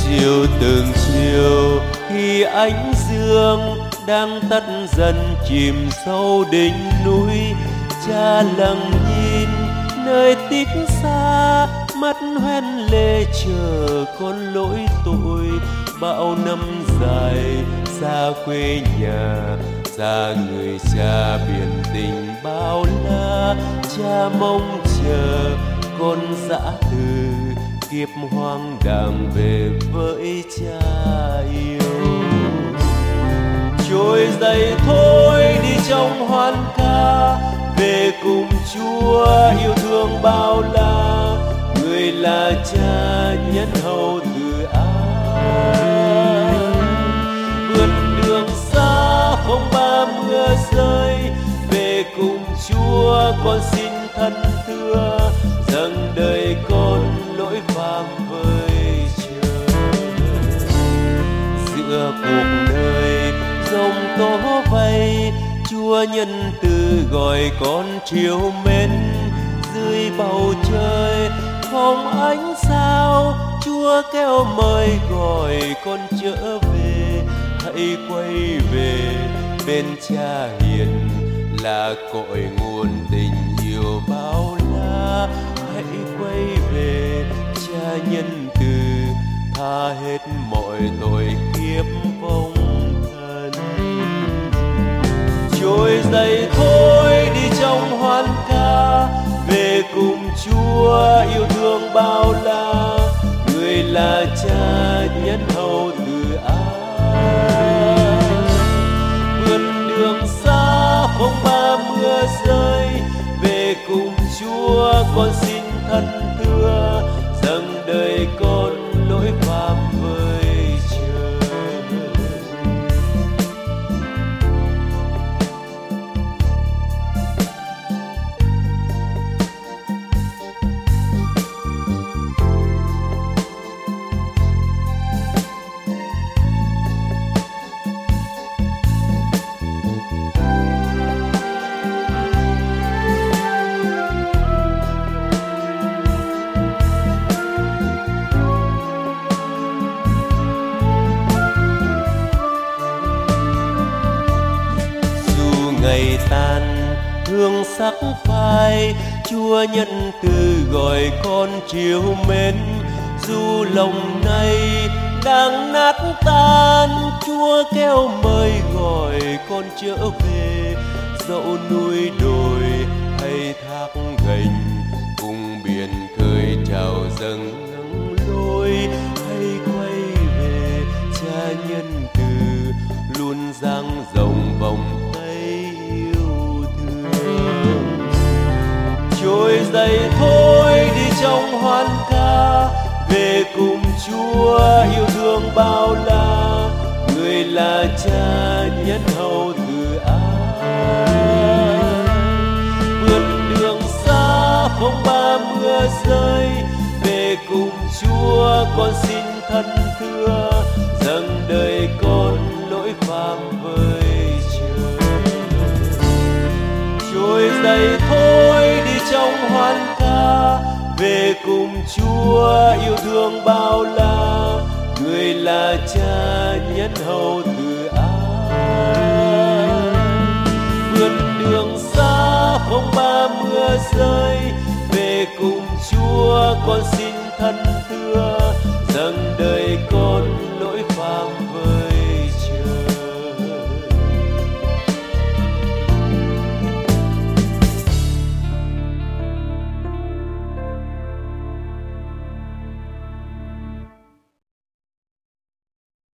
chiều từng chiều khi ánh dương đang tắt dần chìm sâu đỉnh núi, cha lặng nhìn nơi tích xa, mắt hoen lệ chờ con lỗi tội. Bao năm dài xa quê nhà, xa người cha biển tình bao la, cha mong chờ con dã từ kiếp hoang đàng về với cha yêu. Trôi dậy thôi đi trong hoan ca, về cùng Chúa yêu thương bao la, người là cha nhân hậu từ ai. Vượt đường xa không ba mưa rơi, về cùng Chúa con xin thân thưa, dâng đời con lỗi phạm với trời. Giữa cuộc đời giông tố vây, Chúa nhân từ gọi con trìu mến. Dưới bầu trời không ánh sao, Chúa kêu mời gọi con trở về. Hãy quay về bên cha hiền, là cội nguồn tình yêu bao la. Hãy quay về cha nhân từ, tha hết mọi tội kiếp vong thân. Trôi dậy thôi đi trong hoan ca, về cùng Chúa yêu thương bao la, người là cha nhân hậu từ ai. Vượt đường xa không ba mưa rơi, về cùng Chúa con xin thân thưa, dâng đời con lỗi phạm với trời. Ngày tàn hương sắc phai, Chúa nhân từ gọi con trìu mến. Dù lòng này đang nát tan, Chúa kêu mời gọi con trở về. Dẫu núi đồi hay thác gành, cùng biển khơi trào dâng nắng lối. Hãy quay về cha nhân từ, luôn dang rộng vòng tay yêu thương. Trôi dậy thôi đi trong hoan ca, về cùng Chúa yêu thương bao la, người là cha nhân hậu từ ai. Vượt đường xa không ba mưa rơi, về cùng Chúa con xin thân thưa, dâng đời con lỗi phạm với trời. Trôi dậy thôi đi trong hoan ca, về cùng Chúa yêu thương bao la, người là cha nhân hậu từ ai. Vượt đường xa không ba mưa rơi, về cùng Chúa con xin